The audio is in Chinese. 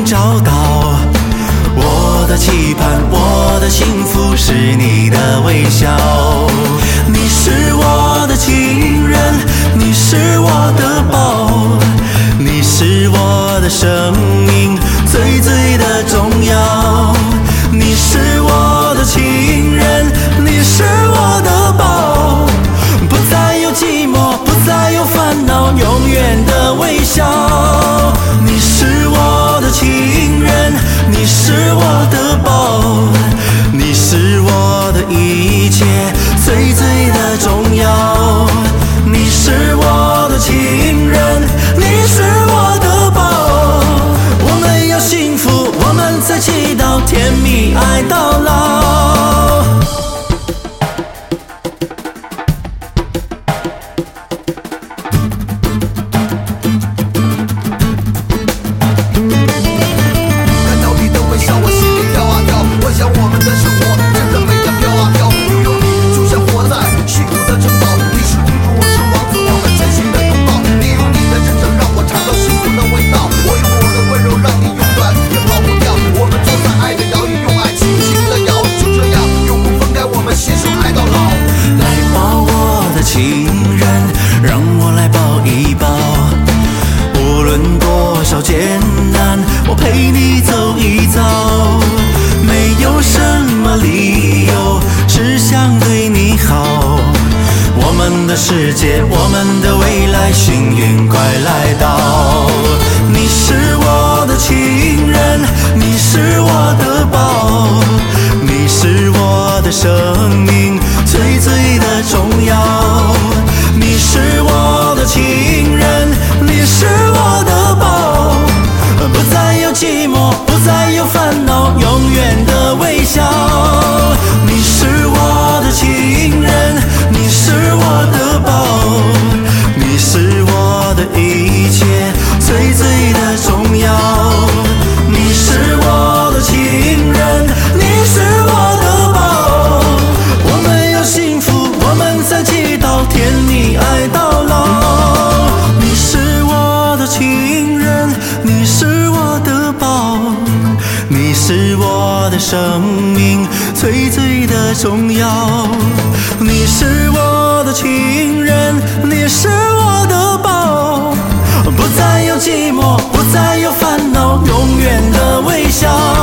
找到。我的期盼，我的幸福是你的微笑。你是我的情人，你是我的宝，你是我的生命最最的重要。你是我的情人，你是我的宝，不再有寂寞，不再有烦恼，永远的微笑。你是我的情人，你是我的宝，你是我的一切最最的重要。你是我的情人，你是我的宝，我们要幸福，我们在祈祷甜蜜爱到老。 看到你的微笑，我心里跳啊跳，我想我们的生活真的美得飘啊飘。拥有你就像活在幸福的城堡，你是公主，我是王子，我们真心的拥抱。你用你的真诚让我尝到幸福的味道，我用我的温柔让你永远也跑不掉。我们走在爱的摇椅，用爱轻轻的摇，就这样永不分开，我们携手爱到老。 来抱我的情人，让我来抱一抱，无论多少艰难，我陪你走一遭。没有什么理由，只想对你好。我们的世界，我们的未来，幸运快来到。你是我的情人，你是我的宝，你是我的生命最最的重要。你是我的情人，你是我的宝，不再有寂寞，不再有烦恼，永远的微笑。你是我的情人，你是我的宝，你是我的一切最最的重要。你是我的情人，你是我的宝，我们要幸福，我们在祈祷甜蜜爱到老。你是我的情人，你是我的宝，你是我的生命最最的重要。你是我的情人，你是我的宝，不再有寂寞，不再有烦恼，永远的微笑。